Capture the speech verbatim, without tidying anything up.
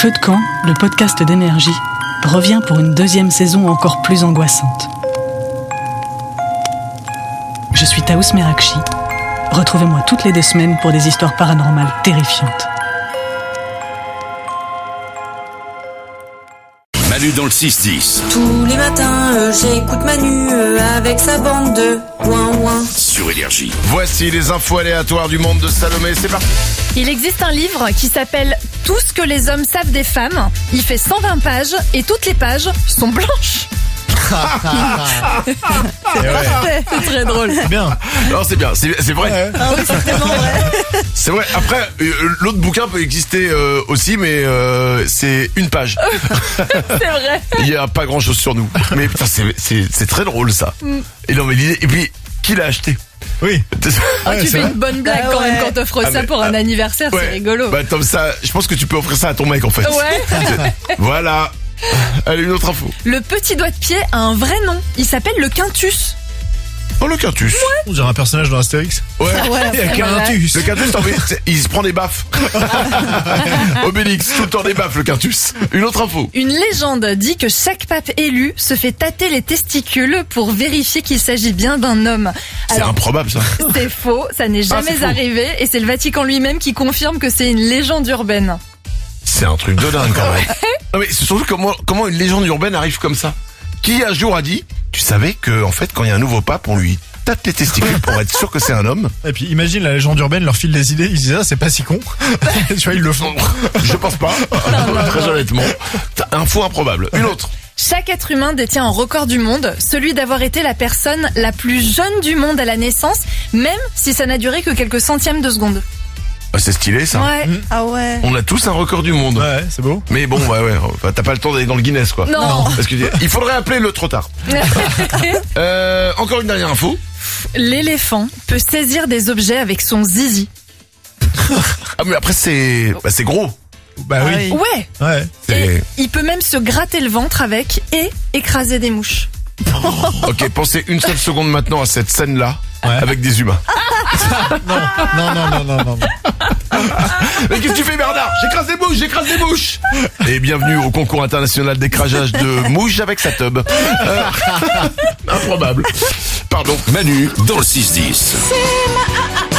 Feu de camp, le podcast d'Énergie, revient pour une deuxième saison encore plus angoissante. Je suis Taous Merakchi. Retrouvez-moi toutes les deux semaines pour des histoires paranormales terrifiantes. Manu dans le six dix. Tous les matins, euh, j'écoute Manu euh, avec sa bande de ouin ouin. Sur Énergie. Voici les infos aléatoires du monde de Salomé, c'est parti. Il existe un livre qui s'appelle « Tout ce que les hommes savent des femmes ». Il fait cent vingt pages et toutes les pages sont blanches. C'est C'est, c'est très drôle. bien. Non, c'est bien, c'est, c'est vrai. Ah oui, c'est tellement vrai. C'est vrai. Après, euh, l'autre bouquin peut exister euh, aussi, mais euh, c'est une page. C'est vrai. Il y a pas grand chose sur nous. Mais putain, c'est, c'est, c'est très drôle ça. Et non, mais l'idée. Et puis, qui l'a acheté? Oui. Ah, tu fais une bonne blague quand même quand t'offres Ah, ça mais- pour un ah, anniversaire, Ouais. c'est rigolo. Bah, comme ça, je pense que tu peux offrir ça à ton mec en fait. Ouais. Voilà. Allez, une autre info. Le petit doigt de pied a un vrai nom. Il s'appelle le quintus. Oh, le quintus. On dirait un personnage dans Astérix. Ouais. Il y a qu'un voilà. intus. Le quintus, t'as envie- c'est- il se prend des baffes. Obélix, tout le temps des baffes, le quintus. Une autre info. Une légende dit que chaque pape élu se fait tâter les testicules pour vérifier qu'il s'agit bien d'un homme. C'est Alors, improbable ça. c'est faux, ça n'est Ah, jamais c'est faux. arrivé et c'est le Vatican lui-même qui confirme que c'est une légende urbaine. C'est un truc de dingue quand même. Non mais c'est surtout comment, comment une légende urbaine arrive comme ça. Qui un jour a dit, tu savais que en fait quand il y a un nouveau pape, on lui tâte les testicules pour être sûr que c'est un homme. Et puis imagine la légende urbaine leur file des idées, ils disent ah c'est pas si con. Tu vois, ils le font. Je pense pas. Très honnêtement. Info improbable. Une autre. Chaque être humain détient un record du monde, celui d'avoir été la personne la plus jeune du monde à la naissance, même si ça n'a duré que quelques centièmes de seconde. Ah, c'est stylé ça. Ouais. Ah ouais. On a tous un record du monde. Ouais, c'est beau. Mais bon, ouais, ouais. Enfin, t'as pas le temps d'aller dans le Guinness quoi. Non. Parce que il faudrait appeler le trop tard. Euh, encore une dernière info. L'éléphant peut saisir des objets avec son zizi. Ah mais après c'est, bah, c'est gros. Bah oui. Ouais. Ouais. C'est- Et il peut même se gratter le ventre avec et écraser des mouches. Ok, pensez une seule seconde maintenant à cette scène-là Ouais. avec des humains. Non, non, non, non, non, non. Mais qu'est-ce que tu fais Bernard? J'écrase des mouches, j'écrase des mouches. Et bienvenue au concours international d'écrasage de mouches avec sa tub. Euh, improbable. Pardon. Manu dans le six dix. C'est ma